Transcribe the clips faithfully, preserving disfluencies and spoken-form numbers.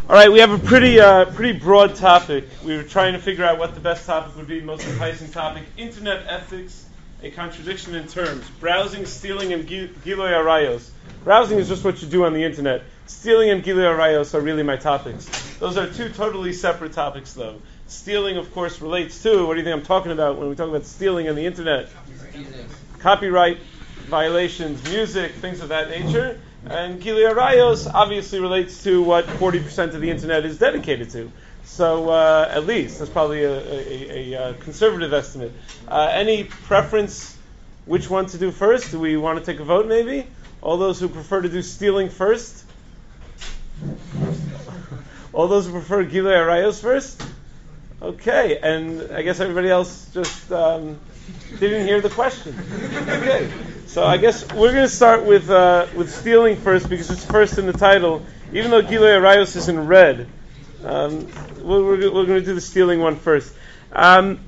All right, we have a pretty uh, pretty broad topic. We were trying to figure out what the best topic would be, the most enticing topic. Internet ethics, a contradiction in terms. Browsing, stealing, and Gilui Arayos. Browsing is just what you do on the internet. Stealing and Gilui Arayos are really my topics. Those are two totally separate topics, though. Stealing, of course, relates to, what do you think I'm talking about when we talk about stealing on the internet? Copyright violations, music, things of that nature. And Gilui Arayos obviously relates to what forty percent of the internet is dedicated to. So uh, at least, that's probably a, a, a, a conservative estimate. Uh, any preference which one to do first? Do we want to take a vote maybe? All those who prefer to do stealing first? All those who prefer Gilui Arayos first? Okay, and I guess everybody else just um, didn't hear the question. Okay, so I guess we're going to start with uh, with stealing first because it's first in the title. Even though Gilui Arayos is in red, um, we're, we're, we're going to do the stealing one first. Um,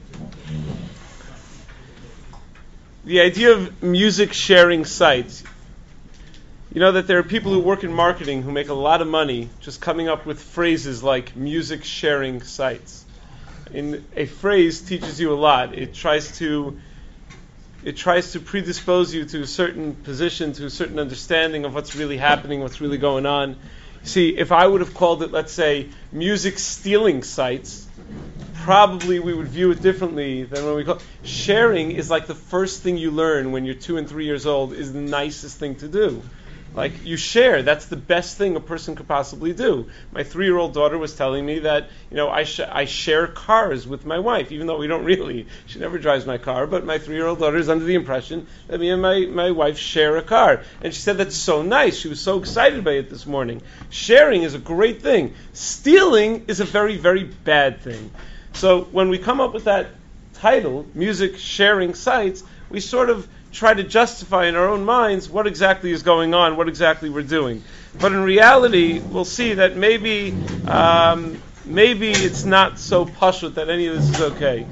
the idea of music sharing sites. You know that there are people who work in marketing who make a lot of money just coming up with phrases like music sharing sites. In a phrase teaches you a lot. It tries to it tries to predispose you to a certain position, to a certain understanding of what's really happening, what's really going on. See, if I would have called it, let's say, music stealing sites, probably we would view it differently than when we call it. Sharing is like the first thing you learn when you're two and three years old is the nicest thing to do. Like, you share. That's the best thing a person could possibly do. My three-year-old daughter was telling me that, you know, I sh- I share cars with my wife, even though we don't really. She never drives my car, but my three-year-old daughter is under the impression that me and my, my wife share a car. And she said that's so nice. She was so excited by it this morning. Sharing is a great thing. Stealing is a very, very bad thing. So when we come up with that title, Music Sharing Sites, we sort of try to justify in our own minds what exactly is going on, what exactly we're doing. But in reality, we'll see that maybe um, maybe it's not so pashut that any of this is okay.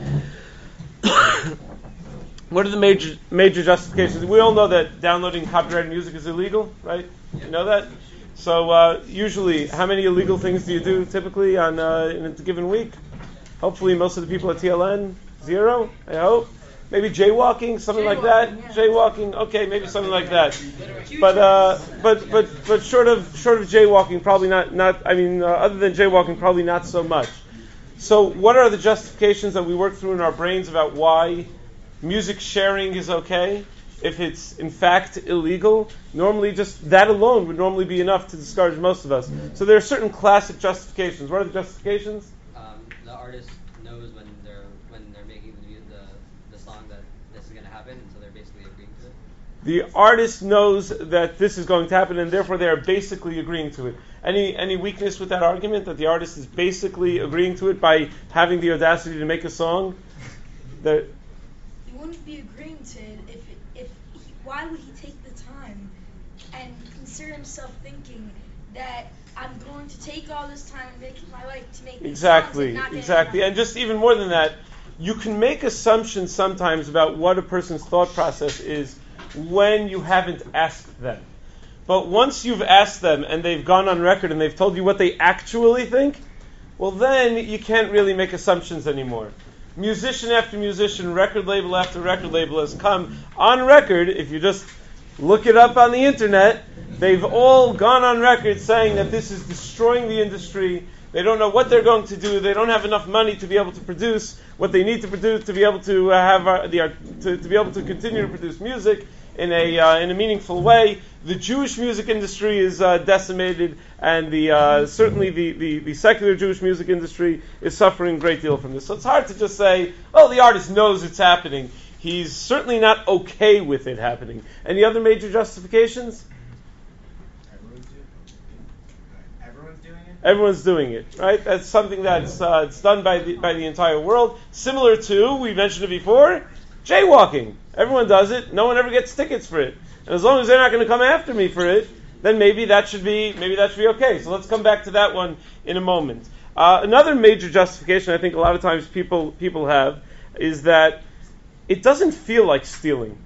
What are the major major justifications? We all know that downloading copyrighted music is illegal, right? You know that? So uh, usually, how many illegal things do you do typically on uh, in a given week? Hopefully most of the people at T L N, zero, I hope. Maybe jaywalking, something jaywalking, like that. Yeah. Jaywalking, okay, maybe something like that. But uh, but but but short of short of jaywalking, probably not. Not I mean, uh, other than jaywalking, probably not so much. So, what are the justifications that we work through in our brains about why music sharing is okay if it's in fact illegal? Normally, just that alone would normally be enough to discourage most of us. So, there are certain classic justifications. What are the justifications? Um, the artist knows when they're when they're making the the song that this is going to happen, so they're basically agreeing to it? The artist knows that this is going to happen, and therefore they are basically agreeing to it. Any any weakness with that argument, that the artist is basically agreeing to it by having the audacity to make a song? That he wouldn't be agreeing to it if, it, if he, why would he take the time and consider himself thinking that I'm going to take all this time and make it my life to make these exactly, songs and not exactly, and just even more than that, you can make assumptions sometimes about what a person's thought process is when you haven't asked them. But once you've asked them and they've gone on record and they've told you what they actually think, well then you can't really make assumptions anymore. Musician after musician, record label after record label has come on record, if you just look it up on the internet, they've all gone on record saying that this is destroying the industry. They don't know what they're going to do. They don't have enough money to be able to produce what they need to produce to be able to uh, have uh, the uh, to, to be able to continue to produce music in a uh, in a meaningful way. The Jewish music industry is uh, decimated, and the uh, certainly the, the, the secular Jewish music industry is suffering a great deal from this. So it's hard to just say, "Oh, the artist knows it's happening." He's certainly not okay with it happening. Any other major justifications? Everyone's doing it, right? That's something that's uh, it's done by the by the entire world. Similar to, we mentioned it before, jaywalking. Everyone does it. No one ever gets tickets for it. And as long as they're not going to come after me for it, then maybe that should be maybe that should be okay. So let's come back to that one in a moment. Uh, another major justification I think a lot of times people people have is that it doesn't feel like stealing.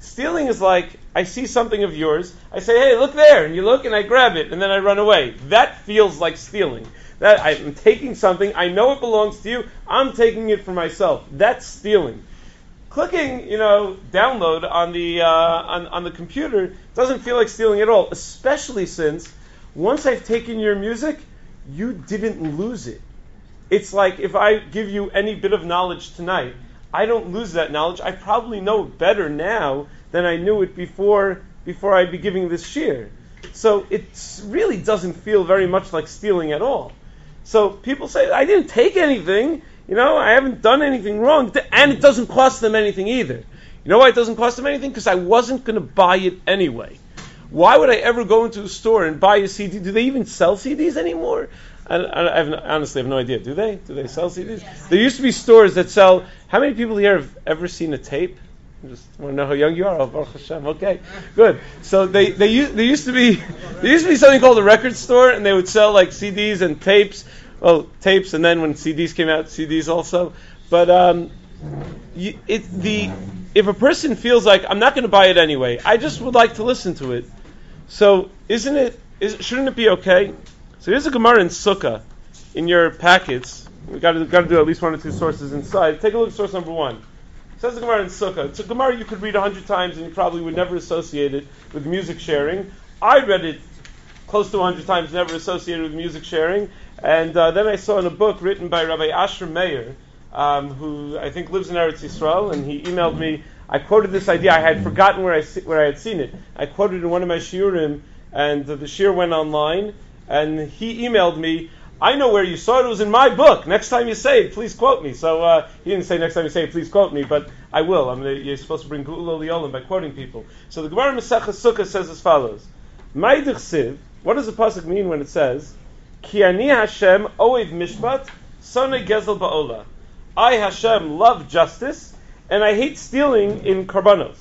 Stealing is like, I see something of yours, I say, hey, look there, and you look, and I grab it, and then I run away. That feels like stealing. That I'm taking something, I know it belongs to you, I'm taking it for myself. That's stealing. Clicking, you know, download on the uh, on, on the computer doesn't feel like stealing at all, especially since once I've taken your music, you didn't lose it. It's like if I give you any bit of knowledge tonight, I don't lose that knowledge. I probably know it better now than I knew it before before I'd be giving this shiur. So it really doesn't feel very much like stealing at all. So people say, I didn't take anything, you know, I haven't done anything wrong, and it doesn't cost them anything either. You know why it doesn't cost them anything? Because I wasn't going to buy it anyway. Why would I ever go into a store and buy a C D? Do they even sell C Ds anymore? I, I, I have, honestly have no idea. Do they? Do they sell C Ds? Yes. There used to be stores that sell. How many people here have ever seen a tape? I just want to know how young you are. Oh, Baruch Hashem. Okay, good. So they they there used to be there used to be something called a record store, and they would sell like C Ds and tapes. Well, tapes, and then when C Ds came out, C Ds also. But um, you, it the if a person feels like I'm not going to buy it anyway, I just would like to listen to it. So isn't it? Is, shouldn't it be okay? So here's a Gemara in Sukkah in your packets. We got to got to do at least one or two sources inside. Take a look at source number one. It says the Gemara in Sukkah. It's a Gemara you could read a hundred times and you probably would never associate it with music sharing. I read it close to a hundred times, never associated with music sharing. And uh, then I saw in a book written by Rabbi Asher Meir, um, who I think lives in Eretz Yisrael, and he emailed me. I quoted this idea. I had forgotten where I where I had seen it. I quoted in one of my shiurim, and uh, the shiur went online. And he emailed me, I know where you saw it, it was in my book. Next time you say it, please quote me. So uh, he didn't say next time you say it, please quote me, but I will. I mean, you're supposed to bring Geula L'Olam by quoting people. So the Gemara Masechah Sukkah says as follows. Ma'idich Siv, what does the pasuk mean when it says, Ki ani Hashem oev mishpat, sonei gezel ba'ola. I, Hashem, love justice, and I hate stealing in karbanos.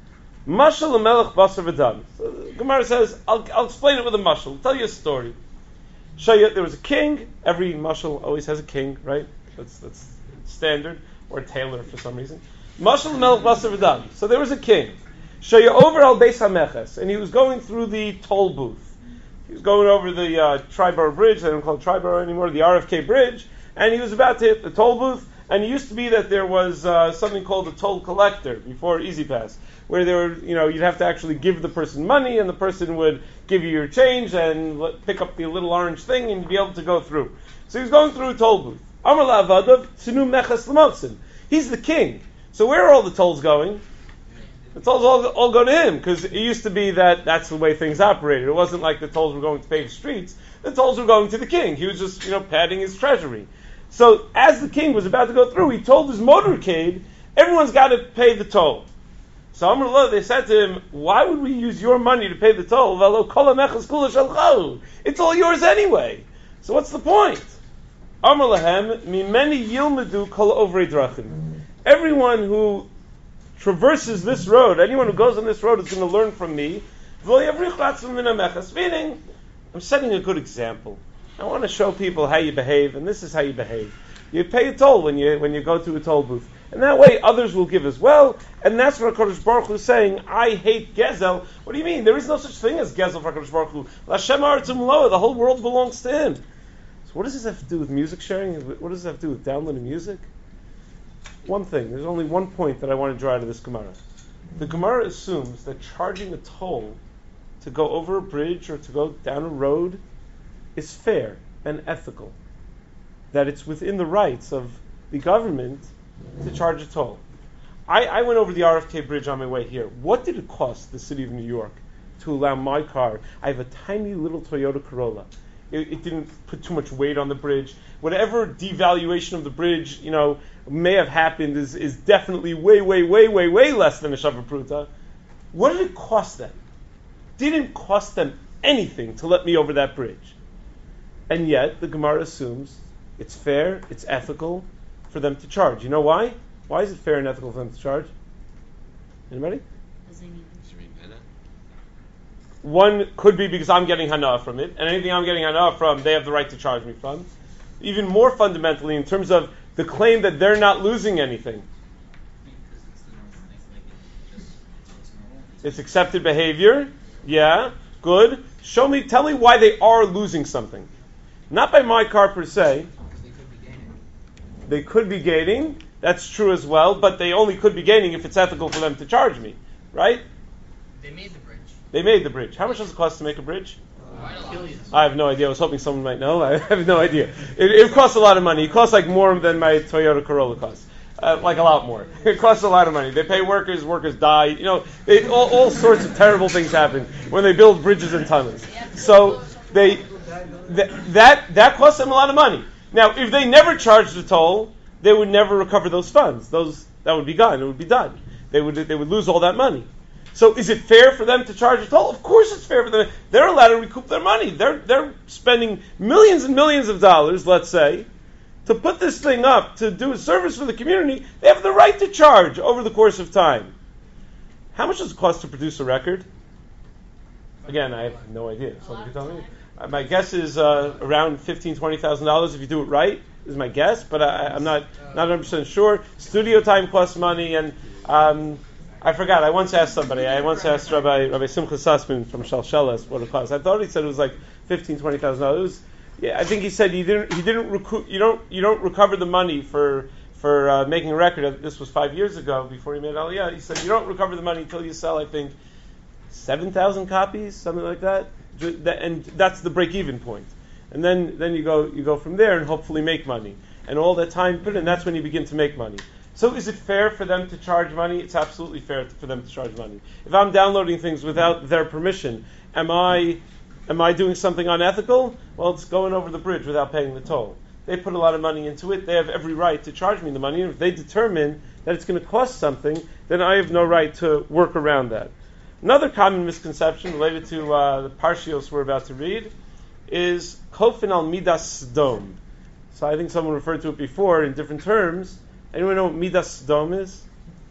Mashal Melech Basar V'Dam. So the Gemara says, I'll, I'll explain it with a mashal. I'll tell you a story. Shaya, there was a king. Every mashal always has a king, right? That's that's standard, or a tailor for some reason. Mashal Melech Basar V'Dam. So there was a king. Shaya over al Beis HaMeches, and he was going through the toll booth. He was going over the uh, Triborough Bridge. They don't call it Triborough anymore. The R F K Bridge, and he was about to hit the toll booth. And it used to be that there was uh, something called a toll collector before Easy Pass, where there were, you know, you'd have to actually give the person money, and the person would give you your change and let, pick up the little orange thing, and you'd be able to go through. So he was going through a toll booth. Amar la'avadav tzinu mechas l'motsin. He's the king. So where are all the tolls going? The tolls all, all go to him, because it used to be that that's the way things operated. It wasn't like the tolls were going to pave streets. The tolls were going to the king. He was just, you know, padding his treasury. So as the king was about to go through, he told his motorcade, everyone's got to pay the toll. So Amar Lo, they said to him, why would we use your money to pay the toll? It's all yours anyway. So what's the point? Amar Lahem, mimeni yilmedu kol ovrei drachim. Everyone who traverses this road, anyone who goes on this road is going to learn from me. Meaning, I'm setting a good example. I want to show people how you behave, and this is how you behave. You pay a toll when you when you go to a toll booth, and that way others will give as well. And that's what HaKadosh Baruch Hu is saying. I hate gezel. What do you mean? There is no such thing as gezel for HaKadosh Baruch Hu. Lashem ha'aretz u'maloah. The whole world belongs to Him. So what does this have to do with music sharing? What does this have to do with downloading music? One thing. There's only one point that I want to draw out of this Gemara. The Gemara assumes that charging a toll to go over a bridge or to go down a road is fair and ethical. That it's within the rights of the government to charge a toll. I, I went over the R F K bridge on my way here. What did it cost the city of New York to allow my car? I have a tiny little Toyota Corolla. It, it didn't put too much weight on the bridge. Whatever devaluation of the bridge, you know, may have happened is, is definitely way, way, way, way, way less than a Shava Pruta. What did it cost them? Didn't cost them anything to let me over that bridge. And yet, the Gemara assumes it's fair, it's ethical for them to charge. You know why? Why is it fair and ethical for them to charge? Anybody? One could be because I'm getting hana from it, and anything I'm getting hana from, they have the right to charge me from. Even more fundamentally, in terms of the claim that they're not losing anything. It's accepted behavior. Yeah, good. Show me, tell me why they are losing something. Not by my car per se. They could be gaining. They could be gaining. That's true as well, but they only could be gaining if it's ethical for them to charge me, right? They made the bridge. They made the bridge. How much does it cost to make a bridge? Quite a lot. I have no idea. I was hoping someone might know. I have no idea. It, it costs a lot of money. It costs like more than my Toyota Corolla costs. Uh, like a lot more. It costs a lot of money. They pay workers. Workers die. You know, they, all, all sorts of terrible things happen when they build bridges and tunnels. So they th- that that costs them a lot of money. Now, if they never charged the toll, they would never recover those funds. Those that would be gone. It would be done. They would they would lose all that money. So is it fair for them to charge a toll? Of course it's fair for them. They're allowed to recoup their money. They're they're spending millions and millions of dollars, let's say, to put this thing up, to do a service for the community. They have the right to charge over the course of time. How much does it cost to produce a record? Again, I have no idea. Somebody can tell me. Uh, my guess is uh, around fifteen thousand dollars, twenty thousand dollars if you do it right, is my guess, but I, I'm not, not one hundred percent sure. Studio time costs money, and um, I forgot. I once asked somebody. I once asked Rabbi Rabbi Simcha Sussman from Shalshelas what it cost. I thought he said it was like fifteen, twenty thousand dollars. Yeah, I think he said he didn't. He didn't recruit. You don't. You don't recover the money for for uh, making a record. This was five years ago before he made Aliyah. He said you don't recover the money until you sell, I think, seven thousand copies, something like that. And that's the break-even point. And then then you go you go from there and hopefully make money. And all that time put in, that's when you begin to make money. So is it fair for them to charge money? It's absolutely fair for them to charge money. If I'm downloading things without their permission, am I am I doing something unethical? Well, it's going over the bridge without paying the toll. They put a lot of money into it. They have every right to charge me the money. And if they determine that it's going to cost something, then I have no right to work around that. Another common misconception related to uh, the Parshios we're about to read is Kofin al Midas Sdom. So I think someone referred to it before in different terms. Anyone know what Midas Sdom is?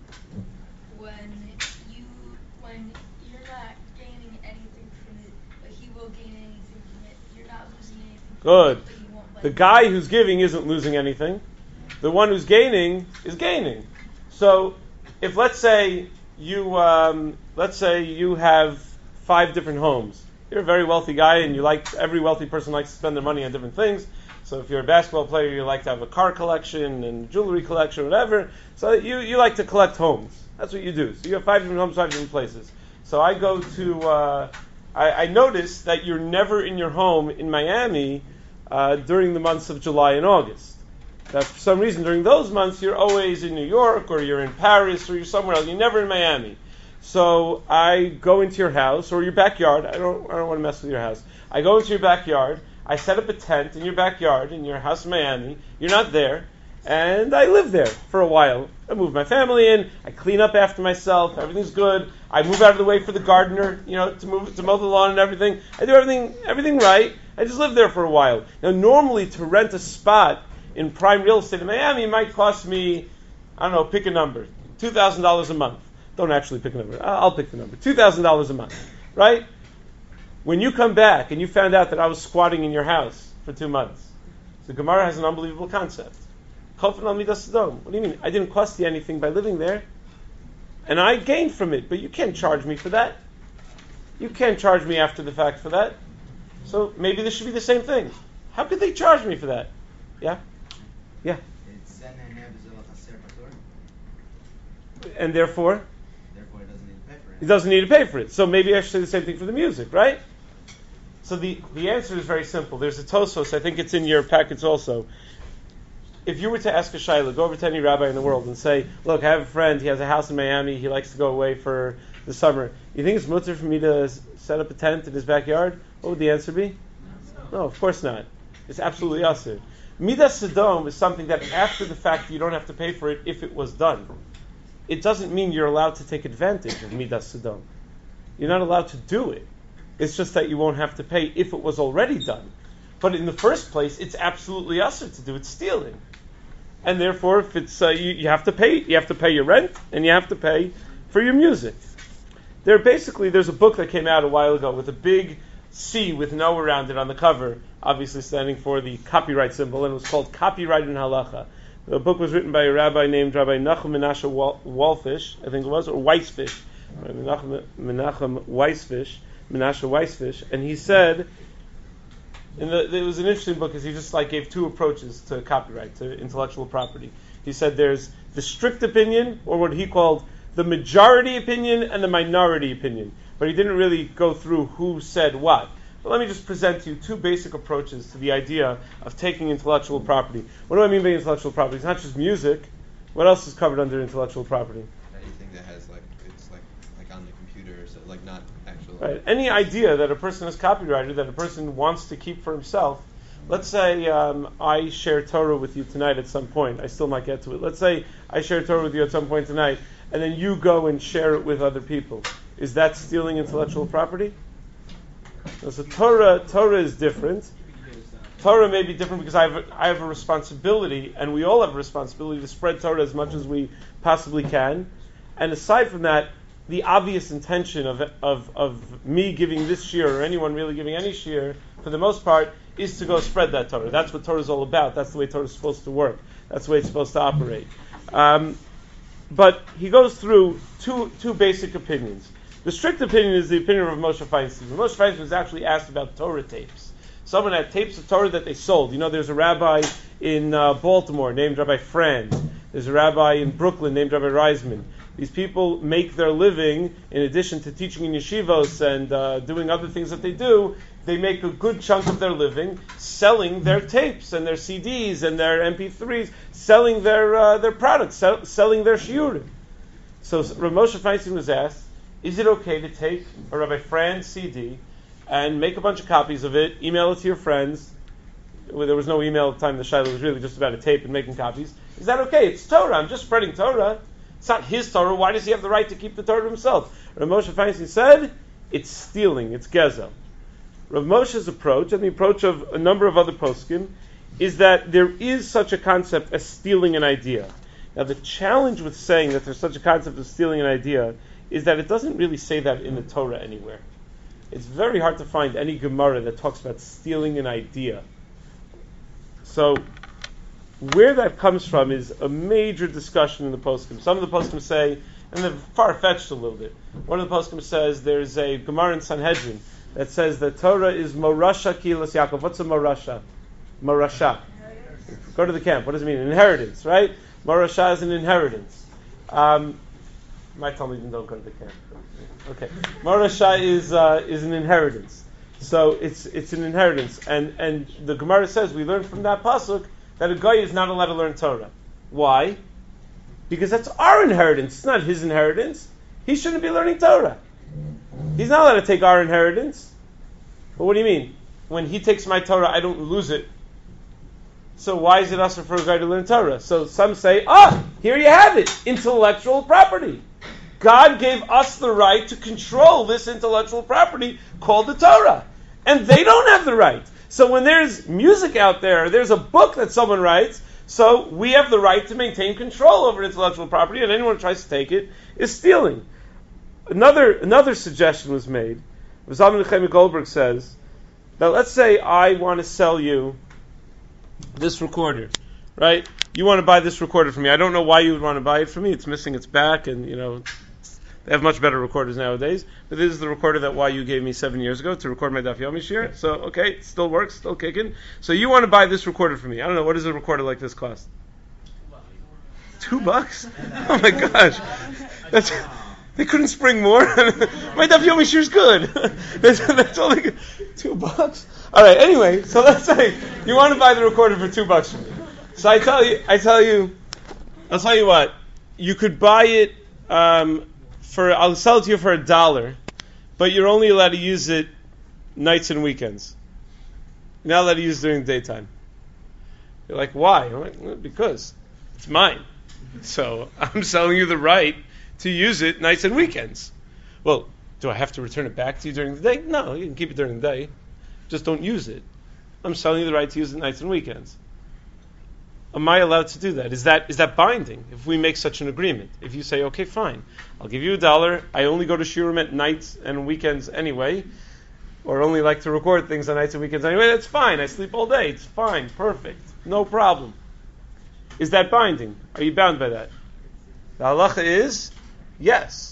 When you when you're not gaining anything from it, but he will gain anything from it. You're not losing anything from Good. it, but you won't let The him. guy who's giving isn't losing anything. The one who's gaining is gaining. So if let's say you um, let's say you have five different homes. You're a very wealthy guy, and you like every wealthy person likes to spend their money on different things. So if you're a basketball player, you like to have a car collection and jewelry collection, whatever. So you, you like to collect homes. That's what you do. So you have five different homes, five different places. So I go to, uh, I, I notice that you're never in your home in Miami uh, during the months of July and August. That for some reason during those months you're always in New York or you're in Paris or you're somewhere else. You're never in Miami. So I go into your house or your backyard. I don't, I don't want to mess with your house. I go into your backyard. I set up a tent in your backyard, in your house in Miami. You're not there. And I live there for a while. I move my family in. I clean up after myself. Everything's good. I move out of the way for the gardener, you know, to move to mow the lawn and everything. I do everything everything right. I just live there for a while. Now, normally to rent a spot in prime real estate in Miami might cost me, I don't know, pick a number, two thousand dollars a month. Don't actually pick a number. I'll pick the number. two thousand dollars a month, right? When you come back and you found out that I was squatting in your house for two months, the Gemara has an unbelievable concept. What do you mean? I didn't cost you anything by living there, and I gained from it, but you can't charge me for that. You can't charge me after the fact for that. So maybe this should be the same thing. How could they charge me for that? Yeah? Yeah. And therefore? Therefore, it doesn't need to pay for it. He doesn't need to pay for it. So maybe I should say the same thing for the music, right? So the, the answer is very simple. There's a Tosfos, I think it's in your packets also. If you were to ask a shayla, go over to any rabbi in the world and say, look, I have a friend, he has a house in Miami, he likes to go away for the summer. You think it's mutter for me to set up a tent in his backyard? What would the answer be? No, of course not. It's absolutely asur. Midas Sodom is something that after the fact you don't have to pay for it if it was done. It doesn't mean you're allowed to take advantage of Midas Sodom. You're not allowed to do it. It's just that you won't have to pay if it was already done. But in the first place, it's absolutely asur to do. It's stealing. And therefore, if it's uh, you, you have to pay, you have to pay your rent, and you have to pay for your music. There basically, there's a book that came out a while ago with a big C with no around it on the cover, obviously standing for the copyright symbol, and it was called Copyright in Halacha. The book was written by a rabbi named Rabbi Nachum Menashe Wal- Walfish, I think it was, or Weisfish. right, Menachem, Menachem Weisfish, Menashe Weisfish, and he said, and the, it was an interesting book because he just like gave two approaches to copyright, to intellectual property. He said there's the strict opinion, or what he called the majority opinion and the minority opinion, but he didn't really go through who said what. But let me just present to you two basic approaches to the idea of taking intellectual property. What do I mean by intellectual property? It's not just music. What else is covered under intellectual property? Anything that has like it's like like on the computer, so like not actual. Right. Any idea that a person has copyrighted, that a person wants to keep for himself. Let's say um, I share Torah with you tonight at some point. I still might get to it. Let's say I share Torah with you at some point tonight, and then you go and share it with other people. Is that stealing intellectual property? No, so Torah, Torah is different. Torah may be different because I have, a, I have a responsibility, and we all have a responsibility to spread Torah as much as we possibly can. And aside from that, the obvious intention of of, of me giving this shiur, or anyone really giving any shiur, for the most part, is to go spread that Torah. That's what Torah is all about. That's the way Torah is supposed to work. That's the way it's supposed to operate. Um, but he goes through two two basic opinions. The strict opinion is the opinion of Moshe Feinstein. Moshe Feinstein was actually asked about Torah tapes. Someone had tapes of Torah that they sold. You know, there's a rabbi in uh, Baltimore named Rabbi Franz. There's a rabbi in Brooklyn named Rabbi Reisman. These people make their living, in addition to teaching in yeshivos and uh, doing other things that they do, they make a good chunk of their living selling their tapes and their C Ds and their M P threes, selling their uh, their products, sell, selling their shiurim. So Rav Moshe Feinstein was asked, is it okay to take a Rabbi Franz C D and make a bunch of copies of it, email it to your friends? Well, there was no email at the time. The shiloh was really just about a tape and making copies. Is that okay? It's Torah. I'm just spreading Torah. It's not his Torah. Why does he have the right to keep the Torah himself? Rav Moshe Feinstein said, it's stealing. It's gezel. Rav Moshe's approach, and the approach of a number of other poskim, is that there is such a concept as stealing an idea. Now, the challenge with saying that there's such a concept of stealing an idea is that it doesn't really say that in the Torah anywhere. It's very hard to find any Gemara that talks about stealing an idea. So, where that comes from is a major discussion in the poskim. Some of the poskim say, and they're far-fetched a little bit. One of the poskim says there's a Gemara in Sanhedrin that says that Torah is Morasha Kilas Yaakov. What's a Morasha? Morasha. Go to the camp. What does it mean? Inheritance, right? Morasha is an inheritance. Um, my Talmidim don't go to the camp. Okay. Morasha is uh, is an inheritance. So it's it's an inheritance. And and the Gemara says, we learn from that pasuk that a guy is not allowed to learn Torah. Why? Because that's our inheritance. It's not his inheritance. He shouldn't be learning Torah. He's not allowed to take our inheritance. But what do you mean? When he takes my Torah, I don't lose it. So why is it usher for a guy to learn Torah? So some say, ah, here you have it. Intellectual property. God gave us the right to control this intellectual property called the Torah. And they don't have the right. So when there's music out there, there's a book that someone writes, so we have the right to maintain control over intellectual property, and anyone who tries to take it is stealing. Another another suggestion was made. Zalman Nechemia Goldberg says that let's say I want to sell you this recorder, right? You want to buy this recorder from me. I don't know why you would want to buy it from me. It's missing its back, and you know they have much better recorders nowadays. But this is the recorder that Y U gave me seven years ago to record my Daf Yomi shiur. So okay, it still works, still kicking. So you want to buy this recorder from me? I don't know, what does a recorder like this cost? Two bucks? Oh my gosh, that's. They couldn't spring more. My Daf Yomi shiur is good. that's, that's all they could. Two bucks. All right. Anyway, so let's say you want to buy the recorder for two bucks from me. So I tell you, I tell you, I'll tell you what. You could buy it um, for. I'll sell it to you for a dollar, but you're only allowed to use it nights and weekends. You're not allowed to use it during the daytime. You're like, why? I'm like, well, because it's mine. So I'm selling you the right to use it nights and weekends. Well, do I have to return it back to you during the day? No, you can keep it during the day. Just don't use it. I'm selling you the right to use it nights and weekends. Am I allowed to do that? Is that is that binding if we make such an agreement? If you say, okay, fine, I'll give you a dollar. I only go to shiurim at nights and weekends anyway, or only like to record things on nights and weekends anyway, that's fine. I sleep all day. It's fine. Perfect. No problem. Is that binding? Are you bound by that? The halacha is yes.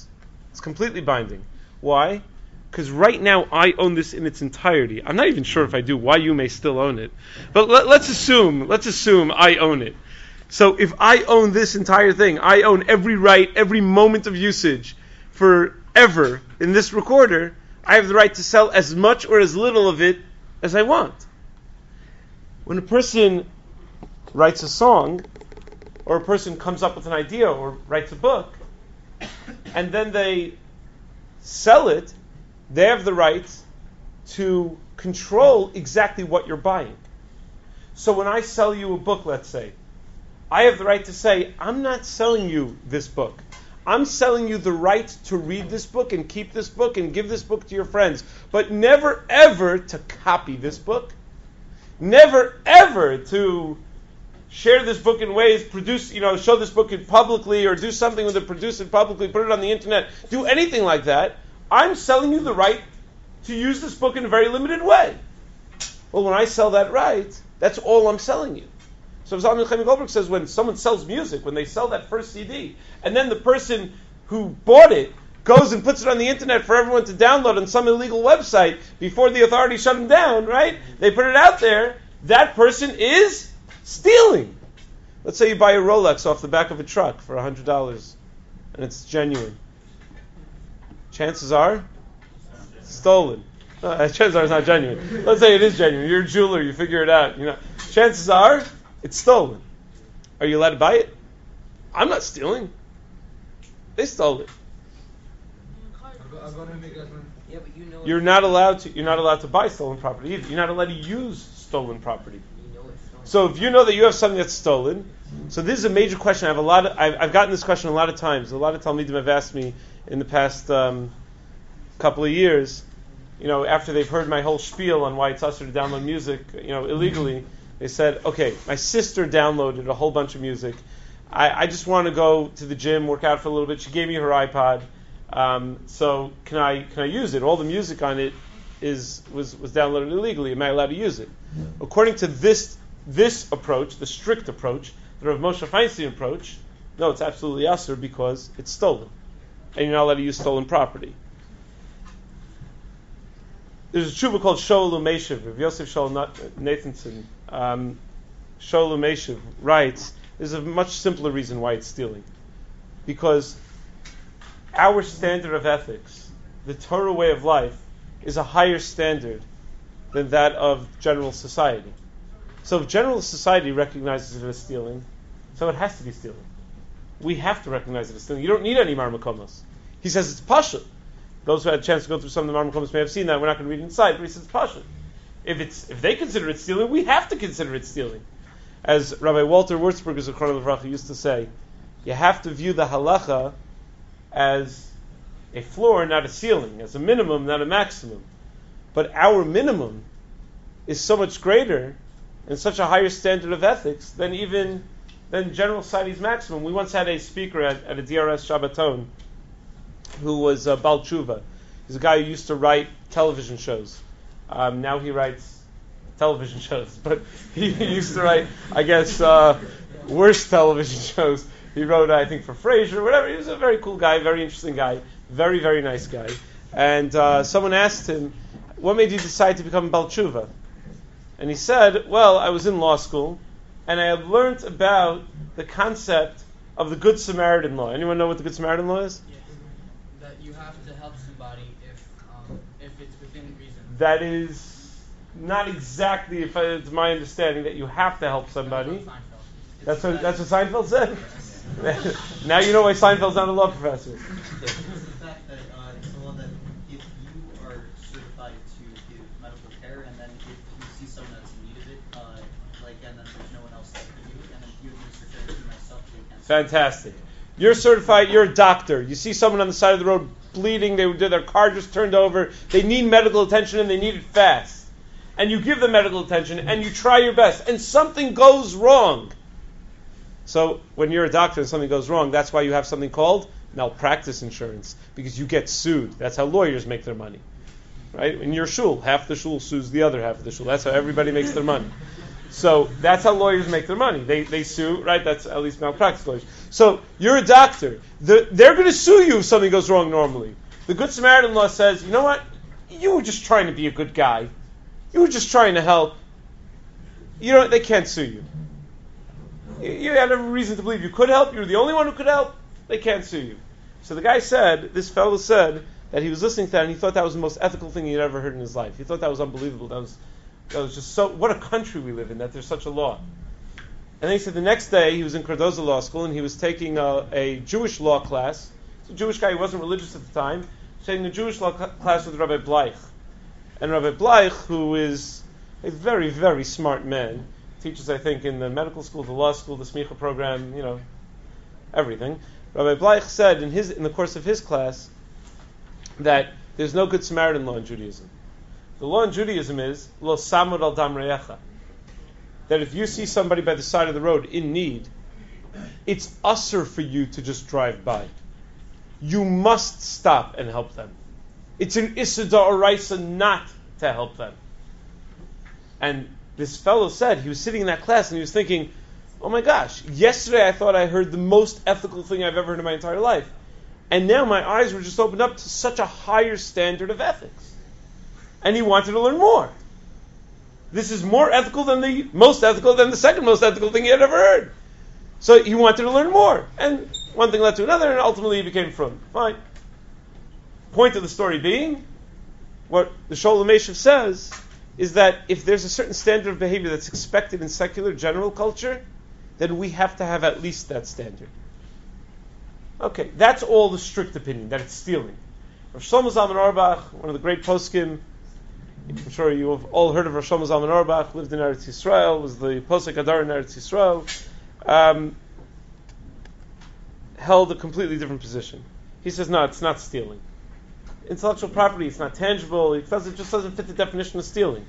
It's completely binding. Why? Because right now I own this in its entirety. I'm not even sure if I do why you may still own it. But let, let's assume, let's assume I own it. So if I own this entire thing, I own every right, every moment of usage forever in this recorder, I have the right to sell as much or as little of it as I want. When a person writes a song, or a person comes up with an idea or writes a book, and then they sell it, they have the right to control exactly what you're buying. So when I sell you a book, let's say, I have the right to say, I'm not selling you this book. I'm selling you the right to read this book and keep this book and give this book to your friends, but never ever to copy this book. Never ever to share this book in ways, produce, you know, show this book in publicly or do something with it, produce it publicly, put it on the internet, do anything like that. I'm selling you the right to use this book in a very limited way. Well, when I sell that right, that's all I'm selling you. So Zalman Chaim Goldberg says when someone sells music, when they sell that first C D, and then the person who bought it goes and puts it on the internet for everyone to download on some illegal website before the authorities shut them down, right? They put it out there, that person is stealing. Let's say you buy a Rolex off the back of a truck for one hundred dollars, and it's genuine. Chances are, stolen. No, chances are it's not genuine. Let's say it is genuine. You're a jeweler, you figure it out. You know, chances are, it's stolen. Are you allowed to buy it? I'm not stealing. They stole it. Yeah, but you know You're not allowed to. You're not allowed to buy stolen property either. You're not allowed to use stolen property. You know it's stolen. So if you know that you have something that's stolen, so this is a major question. I have a lot. Of, I've, I've gotten this question a lot of times. A lot of Talmidim have asked me in the past um, couple of years. You know, after they've heard my whole spiel on why it's usher to download music, you know, illegally, they said, "Okay, my sister downloaded a whole bunch of music. I, I just want to go to the gym, work out for a little bit. She gave me her iPod." Um, so can I can I use it? All the music on it is was, was downloaded illegally. Am I allowed to use it? According to this this approach, the strict approach, the Rav Moshe Feinstein approach, no, it's absolutely usher because it's stolen, and you're not allowed to use stolen property. There's a tshuva called Shoel Umeshiv. Rav Yosef Shaul Nathanson, um, Shoel Umeshiv writes, there's a much simpler reason why it's stealing, because our standard of ethics, the Torah way of life, is a higher standard than that of general society. So if general society recognizes it as stealing, so it has to be stealing. We have to recognize it as stealing. You don't need any marmakomos. He says it's pashut. Those who had a chance to go through some of the marmakomos may have seen that. We're not going to read inside, but he says it's pashut. If it's if they consider it stealing, we have to consider it stealing. As Rabbi Walter Wurzburg, a Zichrono Livracha, used to say, you have to view the halacha as a floor, not a ceiling, as a minimum, not a maximum. But our minimum is so much greater and such a higher standard of ethics than even than general society's maximum. We once had a speaker at, at a D R S Shabbaton who was uh, Bal Tshuva. He's a guy who used to write television shows. Um, now he writes television shows, but he used to write, I guess, uh, worse television shows. He wrote, I think, for Frasier, whatever. He was a very cool guy, very interesting guy, very, very nice guy. And uh, someone asked him, what made you decide to become Bal Tshuva? And he said, well, I was in law school, and I had learned about the concept of the Good Samaritan law. Anyone know what the Good Samaritan law is? Yes. That you have to help somebody if um, if it's within reason. That is not exactly, if I, it's my understanding, that you have to help somebody. That's what That's what, that's what Seinfeld said? Now you know why Seinfeld's not a law professor. It's the fact that uh, it's the law that if you are certified to give medical care, and then if you see someone that's in need of it, uh, like, and then there's no one else that can do it, and then you administer therapy myself, they can't. Fantastic. You're certified, you're a doctor. You see someone on the side of the road bleeding, they their car just turned over, they need medical attention and they need it fast. And you give them medical attention and you try your best, and something goes wrong. So when you're a doctor and something goes wrong, that's why you have something called malpractice insurance, because you get sued. That's how lawyers make their money. Right? In your shul, half the shul sues the other half of the shul. That's how everybody makes their money. So that's how lawyers make their money. They they sue, right? That's at least malpractice lawyers. So you're a doctor. The, they're going to sue you if something goes wrong normally. The Good Samaritan law says, you know what? You were just trying to be a good guy. You were just trying to help. You know, they can't sue you. You, you had every reason to believe you could help. You were the only one who could help. They can't sue you. So the guy said, this fellow said, that he was listening to that and he thought that was the most ethical thing he had ever heard in his life. He thought that was unbelievable. That was, that was just so, what a country we live in, that there's such a law. And then he said the next day he was in Cardozo Law School and he was taking a, a Jewish law class. He's a Jewish guy, he wasn't religious at the time. He was taking a Jewish law cl- class with Rabbi Bleich. And Rabbi Bleich, who is a very, very smart man, teaches, I think, in the medical school, the law school, the Smicha program, you know, everything. Rabbi Bleich said in his in the course of his class that there's no Good Samaritan law in Judaism. The law in Judaism is lo samud al dam re'echa. That if you see somebody by the side of the road in need, it's usser for you to just drive by. You must stop and help them. It's an issa d'oraisa not to help them. And this fellow said, he was sitting in that class and he was thinking, oh my gosh, yesterday I thought I heard the most ethical thing I've ever heard in my entire life. And now my eyes were just opened up to such a higher standard of ethics. And he wanted to learn more. This is more ethical than the most ethical than the second most ethical thing he had ever heard. So he wanted to learn more. And one thing led to another, and ultimately he became frum. Fine. Point of the story being, what the Sholem Meshav says is that if there's a certain standard of behavior that's expected in secular general culture, then we have to have at least that standard. Okay, that's all the strict opinion, that it's stealing. Rav Shlomo Zalman Auerbach, one of the great poskim, I'm sure you have all heard of Rav Shlomo Zalman Auerbach, lived in Eretz Yisrael, was the posek Adar in Eretz Yisrael, um, held a completely different position. He says, no, it's not stealing. Intellectual property, it's not tangible, it, doesn't, it just doesn't fit the definition of stealing.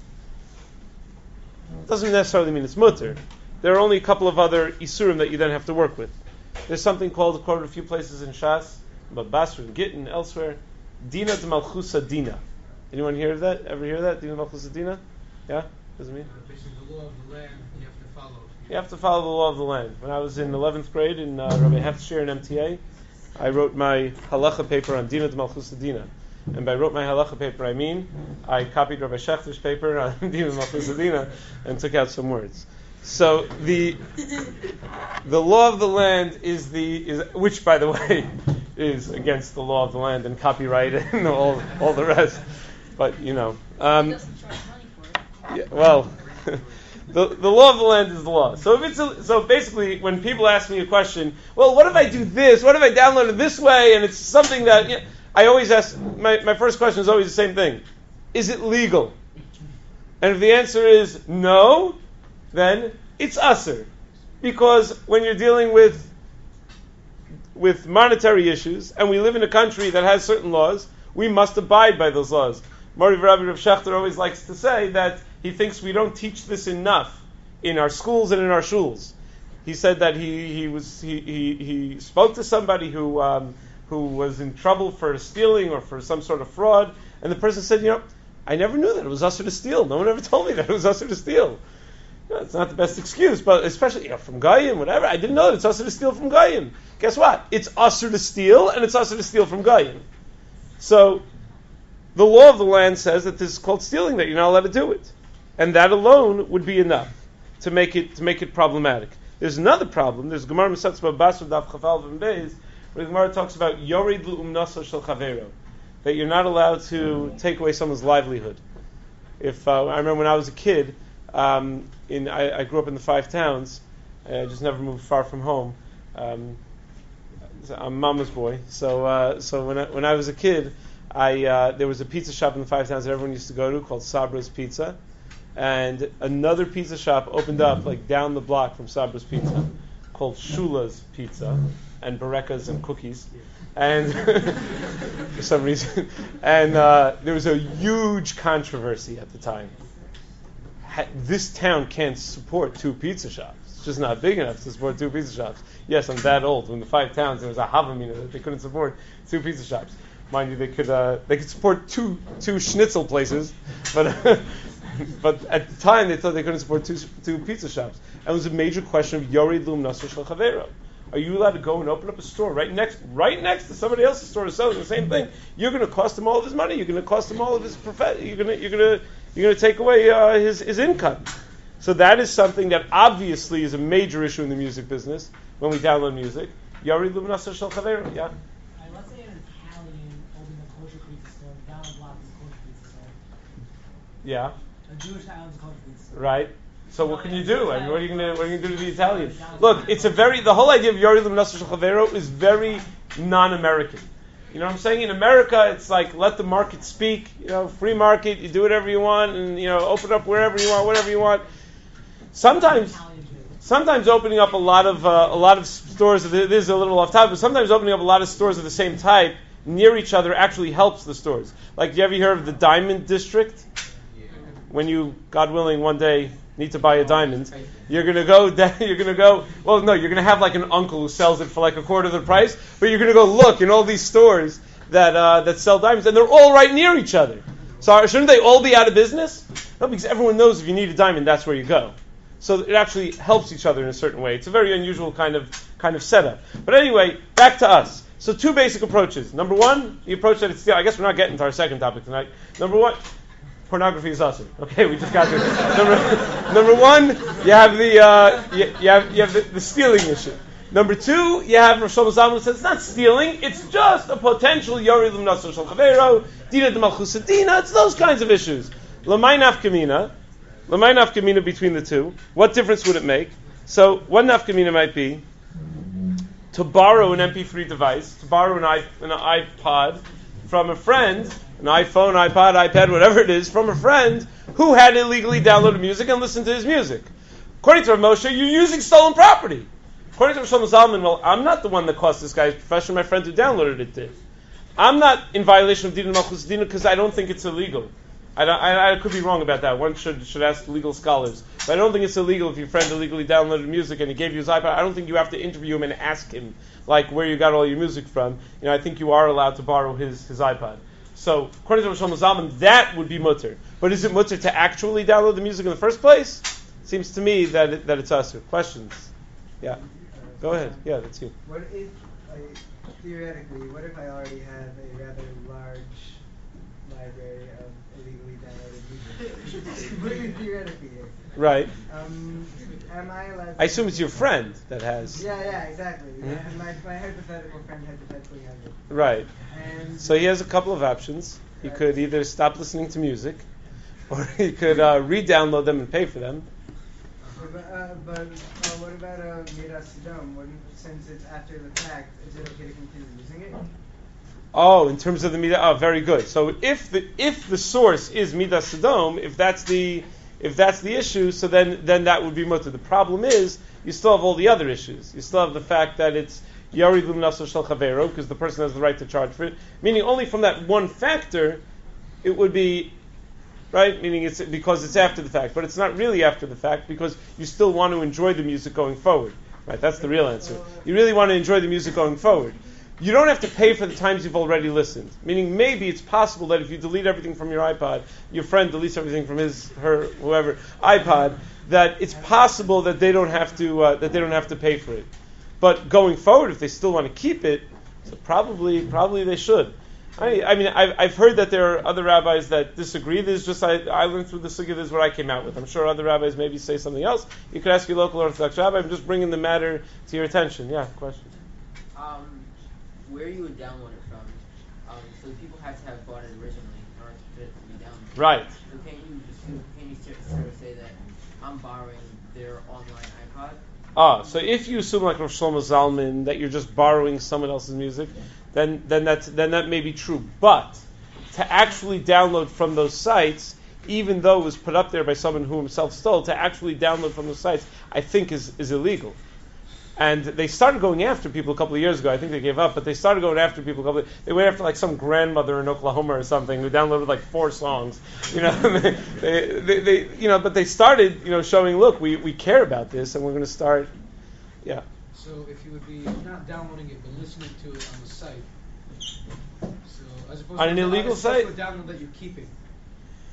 It doesn't necessarily mean it's mutter. There are only a couple of other isurim that you then have to work with. There's something called, quoted a few places in Shas, but Basra and Gittin, elsewhere, Dina de Malchusa Dina. Anyone hear of that? Ever hear of that? Dina de Malchusa Dina? Yeah? What does it mean? Basically, the law of the land you have to follow. You have to follow the law of the land. When I was in eleventh grade in uh, Rabbi Heftshir in M T A, I wrote my halacha paper on Dina de Malchusa Dina. And by wrote my halacha paper, I mean I copied Rabbi Schechter's paper on Dina de Malchusa Dina and took out some words. So the the law of the land is the is which, by the way, is against the law of the land and copyright and all all the rest. But you know, um, yeah, well, the the law of the land is the law. So if it's a, so basically, when people ask me a question, well, what if I do this? What if I download it this way? And it's something that you know, I always ask. My my first question is always the same thing: is it legal? And if the answer is no, then it's usher. Because when you're dealing with with monetary issues, and we live in a country that has certain laws, we must abide by those laws. Mori Rabbi Rav Shechter always likes to say that he thinks we don't teach this enough in our schools and in our shuls. He said that he, he was he, he, he spoke to somebody who um, who was in trouble for stealing or for some sort of fraud, and the person said, you know, I never knew that it was usher to steal. No one ever told me that it was usher to steal. You know, it's not the best excuse, but especially you know, from Goyim, whatever. I didn't know that it's usher to steal from Goyim. Guess what? It's usher to steal, and it's usher to steal from Goyim. So the law of the land says that this is called stealing, that you're not allowed to do it, and that alone would be enough to make it to make it problematic. There's another problem. There's Gemara Mesatz Babasur Daf Chafal Vim Beis, where the Gemara talks about Yored L'Umnaso Shel Chavero, that you're not allowed to take away someone's livelihood. If uh, I remember when I was a kid, um, in I, I grew up in the Five Towns. I just never moved far from home. Um, I'm a mama's boy, so uh, so when I, when I was a kid, I uh, there was a pizza shop in the Five Towns that everyone used to go to called Sabra's Pizza, and another pizza shop opened up like down the block from Sabra's Pizza called Shula's Pizza and Barekas and cookies, and for some reason, and uh, there was a huge controversy at the time. Ha- this town can't support two pizza shops. It's just not big enough to support two pizza shops. Yes, I'm that old. In the Five Towns, there was a Havamina that they couldn't support two pizza shops. Mind you, they could uh, they could support two two schnitzel places, but but at the time they thought they couldn't support two, two pizza shops. And it was a major question of Yorid Lum Nasr Shel Chavero. Are you allowed to go and open up a store right next right next to somebody else's store to selling the same thing? You're going to cost him all of his money. You're going to cost him all of his prof- You're going to you're going to you're going to take away uh, his his income. So that is something that obviously is a major issue in the music business when we download music. Yorid Lum Nasr Shel Chavero. Yeah. Alright, let's say an Italian opened a kosher pizza store, down the block is a kosher pizza store. Yeah. A Jewish guy owns a kosher pizza store. Right. So what can you do? I mean, what are you gonna what are you gonna do to the Italian? Look, it's a very the whole idea of Yorid Lum Nasr Shel Chavero is very non-American. You know what I'm saying? In America, it's like let the market speak. You know, free market. You do whatever you want, and you know, open up wherever you want, whatever you want. Sometimes, sometimes opening up a lot of uh, a lot of stores. This is a little off topic, but sometimes opening up a lot of stores of the same type near each other actually helps the stores. Like, do you ever hear of the Diamond District? When you, God willing, one day need to buy a diamond, you're gonna go. You're gonna go. Well, no, you're gonna have like an uncle who sells it for like a quarter of the price, but you're gonna go look in all these stores that uh, that sell diamonds, and they're all right near each other. So shouldn't they all be out of business? No, because everyone knows if you need a diamond, that's where you go. So it actually helps each other in a certain way. It's a very unusual kind of kind of setup. But anyway, back to us. So two basic approaches. Number one, the approach that it's. I guess we're not getting to our second topic tonight. Number one. Pornography is awesome. Okay, we just got to number, number one, you have the uh, you, you have you have the, the stealing issue. Number two, you have Rosh Shlomo Zalman says it's not stealing, it's just a potential Yorid Lum Nasr Shel Chavero, Dina de Malchus Dina. It's those kinds of issues. L'may nafkamina, l'may nafkamina between the two. What difference would it make? So one nafkamina might be to borrow an M P three device, to borrow an, iP- an iPod from a friend. An iPhone, iPod, iPad, whatever it is, from a friend who had illegally downloaded music and listened to his music. According to Rav Moshe, you're using stolen property. According to Rosh Shlomo Zalman, well, I'm not the one that cost this guy's profession, my friend who downloaded it did. I'm not in violation of Dina Malchus Dina because I don't think it's illegal. I, don't, I, I could be wrong about that. One should should ask legal scholars. But I don't think it's illegal if your friend illegally downloaded music and he gave you his iPod. I don't think you have to interview him and ask him, like, where you got all your music from. You know, I think you are allowed to borrow his, his iPod. So, according to Rosh Shlomo Zalman, that would be mutter. But is it mutter to actually download the music in the first place? Seems to me that it, that it's usher. Questions? Yeah. Go ahead. Yeah, that's you. What if, I, theoretically, what if I already have a rather large library of illegally downloaded music? Very theoretically here. Right. Um, am I allowed to... I assume it's your friend that has... Yeah, yeah, exactly. Mm-hmm. Yeah, my, my hypothetical friend hypothetically has it. Right. And So he has a couple of options. He Right. could either stop listening to music, or he could uh, re-download them and pay for them. But, uh, but uh, what about uh, Midas Sodom? Wouldn't, since it's after the fact, is it okay to continue using it? Oh, in terms of the midah, oh, very good. So if the if the source is midas Sodom, if that's the if that's the issue, so then then that would be mutter. The problem is you still have all the other issues. You still have the fact that it's Yorid Lum Nasr Shel Chavero because the person has the right to charge for it. Meaning only from that one factor, it would be right. Meaning it's because it's after the fact, but it's not really after the fact because you still want to enjoy the music going forward. Right. That's the real answer. You really want to enjoy the music going forward. You don't have to pay for the times you've already listened. Meaning, maybe it's possible that if you delete everything from your iPod, your friend deletes everything from his, her, whoever iPod, that it's possible that they don't have to uh, that they don't have to pay for it. But going forward, if they still want to keep it, so probably probably they should. I, I mean, I've, I've heard that there are other rabbis that disagree. This is just I, I went through the sugya. This is what I came out with. I'm sure other rabbis maybe say something else. You could ask your local Orthodox rabbi. I'm just bringing the matter to your attention. Yeah, question. Um. Where you would download it from, um, so people had to have bought it originally in order for it to be downloaded. Right. So can you just can you sort of say that I'm borrowing their online iPod? Ah, so if you assume like Rosh Shlomo Zalman that you're just borrowing someone else's music, then then that's then that may be true. But to actually download from those sites, even though it was put up there by someone who himself stole, to actually download from those sites, I think is is illegal. And they started going after people a couple of years ago. I think they gave up, but they started going after people a couple of, they went after like some grandmother in Oklahoma or something who downloaded like four songs. You know, they, they, they, they, you know, but they started, you know, showing, look, we, we care about this and we're going to start, yeah. So if you would be not downloading it but listening to it on the site, so as opposed On to an illegal as opposed site? to a download that you're keeping.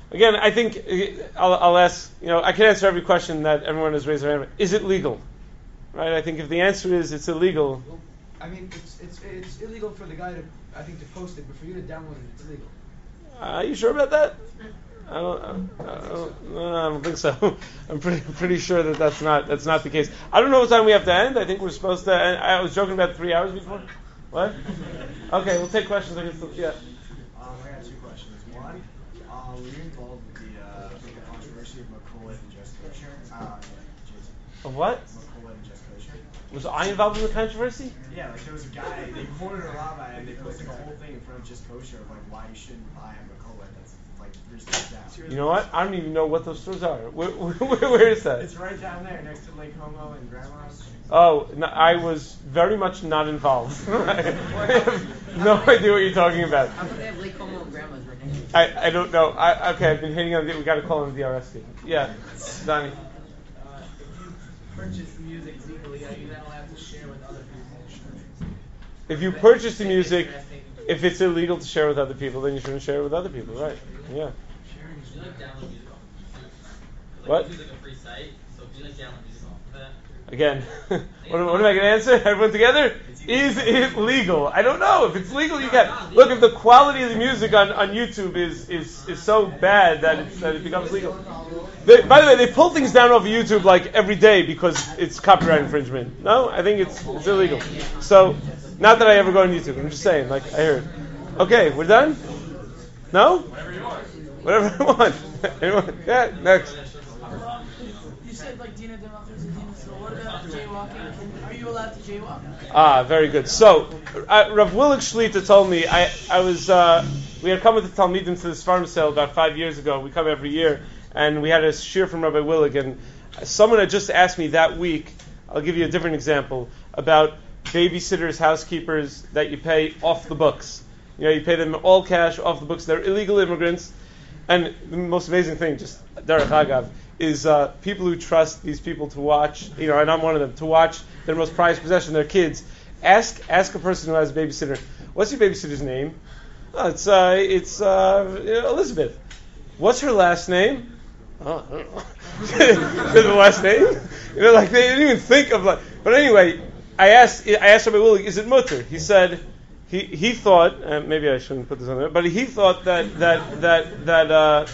Again, I think uh, I'll, I'll ask. You know, I can answer every question that everyone has raised their hand. Is it legal? Right. I think if the answer is it's illegal. Well, I mean, it's it's it's illegal for the guy to, I think, to post it, but for you to download it, it's legal. Uh, are you sure about that? I don't, I don't, I don't, no, I don't think so. I'm pretty pretty sure that that's not that's not the case. I don't know what time we have to end. I think we're supposed to. End. I was joking about three hours before. What? Okay, we'll take questions. I guess. Yeah. Um, I got two questions. One, um, were you involved with the, uh, with the controversy of McCullough and Just Kosher? Uh, Jason. Of what? McCullough and Just Kosher. Was I involved in the controversy? Yeah, like there was a guy, they quoted a rabbi and they posted a whole thing in front of Just Kosher of like why you shouldn't buy a McCullough that's like three steps down. You know what? I don't even know what those stores are. Where, where, where is that? It's right down there next to Lake Como and Grandma's. Oh, no, I was very much not involved. I have no idea what you're talking about. How come they have Lake Como and Grandma's right next to it? I, I don't know. I, okay, I've been hitting on the, we got to call on the D R S team. Yeah, Donnie. Uh, if you purchase the music legally, are you then allowed to share with other people? If you purchase the music, if it's illegal to share with other people, then you shouldn't share it with other people, right? Yeah. Do you like download music off YouTube? What? YouTube is like a free site, so do you like download music off of that? Again, what, what am I going to answer? Everyone together? Is it legal? I don't know. If it's legal, you can. Look, if the quality of the music on, on YouTube is, is, is so bad that, it's, that it becomes legal. They, by the way, they pull things down off of YouTube like every day because it's copyright infringement. No, I think it's it's illegal. So, not that I ever go on YouTube. I'm just saying, like I heard. Okay, we're done? No? Whatever you want. Whatever I want. Anyone? Yeah, next. You said like Dina Democracy, Dina, so what about jaywalking? Can, are you allowed to jaywalk? Ah, very good. So, uh, Rav Willig Shlita told me, I, I was, uh, we had come with the Talmidim to this farm sale about five years ago. We come every year, and we had a shir from Rabbi Willig, and someone had just asked me that week, I'll give you a different example, about babysitters, housekeepers that you pay off the books. You know, you pay them all cash off the books. They're illegal immigrants. And the most amazing thing, just derech agav, is uh, people who trust these people to watch, you know, and I'm one of them, to watch their most prized possession, their kids. Ask ask a person who has a babysitter, what's your babysitter's name? Oh, it's uh, it's uh, Elizabeth. What's her last name? Oh, I don't know. The last name? You know, like they didn't even think of like. But anyway, I asked I asked Rabbi Willig, is it mutter? He said. He he thought, uh, maybe I shouldn't put this on there, but he thought that that that that uh,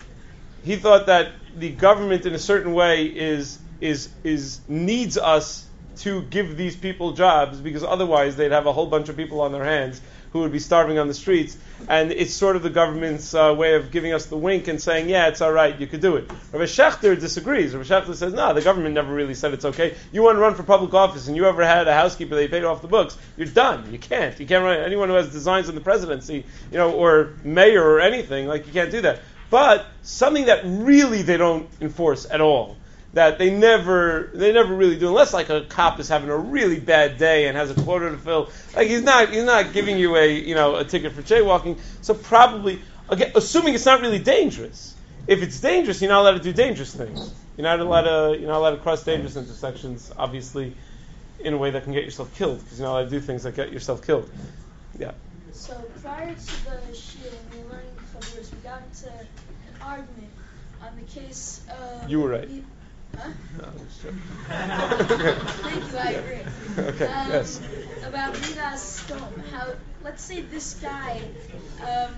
he thought that the government in a certain way is is is needs us to give these people jobs because otherwise they'd have a whole bunch of people on their hands who would be starving on the streets, and it's sort of the government's uh, way of giving us the wink and saying, yeah, it's all right, you could do it. Rabbi Schechter disagrees. Rabbi Schechter says, no, the government never really said it's okay. You want to run for public office and you ever had a housekeeper that you paid off the books, you're done. You can't. You can't run. Anyone who has designs on the presidency, you know, or mayor or anything, like you can't do that. But something that really they don't enforce at all, that they never they never really do, unless like a cop is having a really bad day and has a quota to fill. Like he's not he's not giving you a you know a ticket for jaywalking. So probably again, assuming it's not really dangerous. If it's dangerous, you're not allowed to do dangerous things. You're not allowed to you're not allowed to cross dangerous intersections, obviously, in a way that can get yourself killed, because you're not allowed to do things that get yourself killed. Yeah. So prior to the shir, when we were learning Chavurus, we got into an argument on the case of You were right. the- Huh? No, it's true. Thank you, I agree. Okay, um, yes. About Midas Stone, how, let's say this guy, um,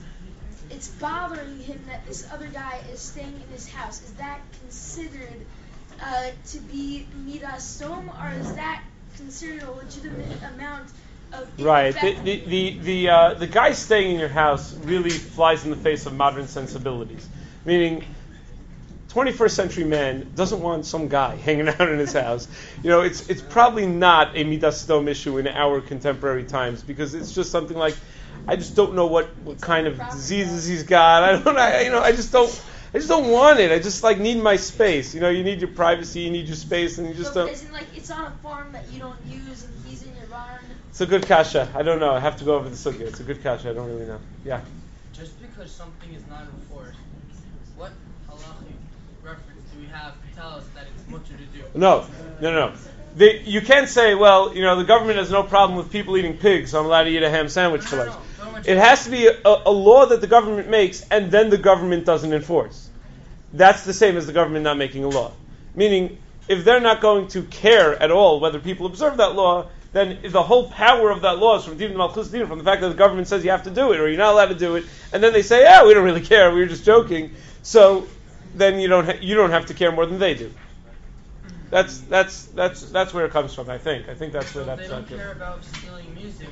it's bothering him that this other guy is staying in his house. Is that considered uh, to be Midas Stone, or is that considered a legitimate amount of Right. The infection? the the the, uh, the guy staying in your house really flies in the face of modern sensibilities. Meaning, twenty-first century man doesn't want some guy hanging out in his house. You know, it's it's probably not a Midas Sdom issue in our contemporary times, because it's just something like, I just don't know what, what kind of diseases he's got. I don't I, you know, I just don't I just don't want it. I just like need my space. You know, you need your privacy, you need your space, and you just so don't. isn't like it's on a farm that you don't use and he's in your barn? It's a good kasha. I don't know. I have to go over the sugya. It's a good kasha. I don't really know. Yeah. Just because something is not enforced, what halachic reference do we have to tell us that it's mutter to do? No, no, no. They, you can't say, well, you know, the government has no problem with people eating pigs, so I'm allowed to eat a ham sandwich No, for no, lunch. no. What I'm It has to be a, a law that the government makes, and then the government doesn't enforce. That's the same as the government not making a law. Meaning, if they're not going to care at all whether people observe that law, then the whole power of that law is from Din Malchus Din, from the fact that the government says you have to do it, or you're not allowed to do it, and then they say, yeah, we don't really care, we were just joking. So then you don't ha- you don't have to care more than they do. That's that's that's that's where it comes from. I think. I think that's where So that's. they don't uh, care about stealing music.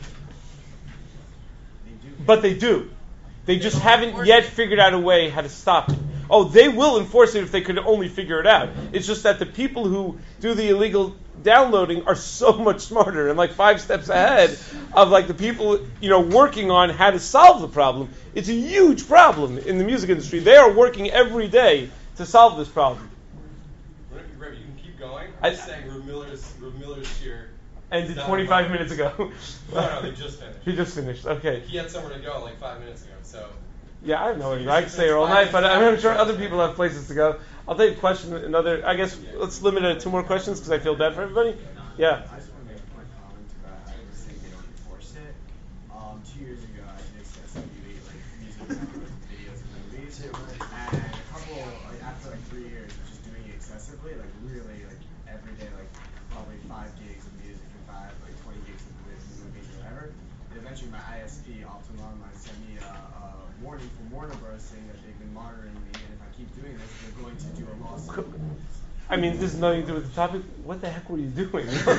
But they do. They, They just don't haven't enforce yet it. figured out a way how to stop it. Oh, they will enforce it if they could only figure it out. It's just that the people who do the illegal downloading are so much smarter and like five steps ahead of like the people, you know, working on how to solve the problem. It's a huge problem in the music industry. They are working every day to solve this problem. Rabbi, you can keep going. I- I'm just saying Rav Miller's, Rav Miller's shir. Ended is not twenty-five about- minutes ago. No, no, they just finished. He just finished. Okay. He had somewhere to go like five minutes ago, so. Yeah, I know. I could stay here all night, but I'm sure other people have places to go. I'll take a question. Another. I guess let's limit it to two more questions because I feel bad for everybody. Yeah. I just want to make a quick comment about how you say they don't enforce it. Um, two years ago, I did accessibility, like music downloads, videos, and movies, and a couple, like after like three years of just doing it excessively, like really, like every day, like probably five gigs of music and five, like twenty gigs of movies, or whatever. And eventually, my I S P, Optimum Online, sent me a, a warning from Warner Bros. Saying that they've been monitoring me, and if I keep doing this, they're going to do a lawsuit. I mean, this has nothing to do with the topic. What the heck were you doing? That's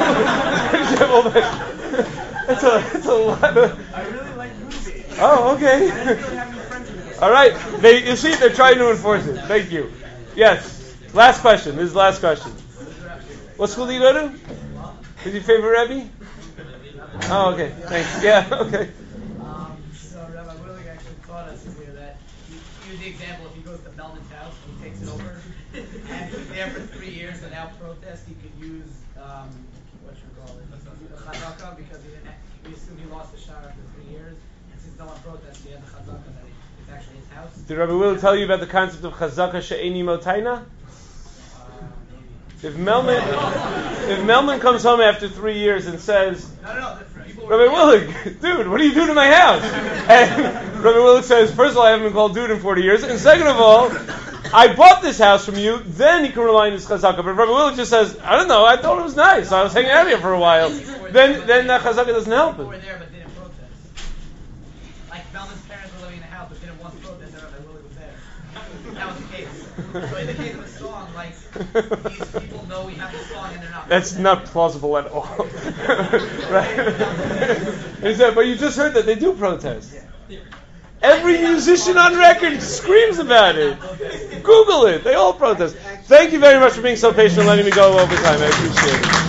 a, that's a lot of... I really like movies. Oh, okay. I didn't really have any friends in this. All right. They, you see, they're trying to enforce it. Thank you. Yes. Last question. This is the last question. What school do you go to? Who's your favorite Rebbe? Oh, okay. Thanks. Yeah, okay. Um, so Rabbi Willig actually taught us here that he used the example if he goes to Melman's house and he takes it over, and he's there for three years and now protest, he could use um, what you call it, the chazaka, because he didn't. We assume he lost the shah after three years, and since no one protested, he had the chazaka that it's actually his house. Did Rabbi Will tell you about the concept of chazaka she'eni motaina? If Melman, if Melman comes home after three years and says, No, no, no. People Rabbi Willig, dude, what are you doing to my house? And Rabbi Willig says, first of all, I haven't been called dude in forty years, and second of all, I bought this house from you, then he can rely on his chazaka. But Rabbi Willig just says, I don't know, I thought it was nice, I was hanging out here for a while. Then then that chazaka doesn't help People him. were there but didn't protest. Like Melman's parents were living in the house but didn't want to protest that Rabbi Willig was there. That was the case. So in the case of a song, like these people know we have the song and they're not. That's not plausible at all. Right? He said, but you just heard that they do protest. Every musician on record screams about it. Google it. They all protest. Thank you very much for being so patient and letting me go over time. I appreciate it.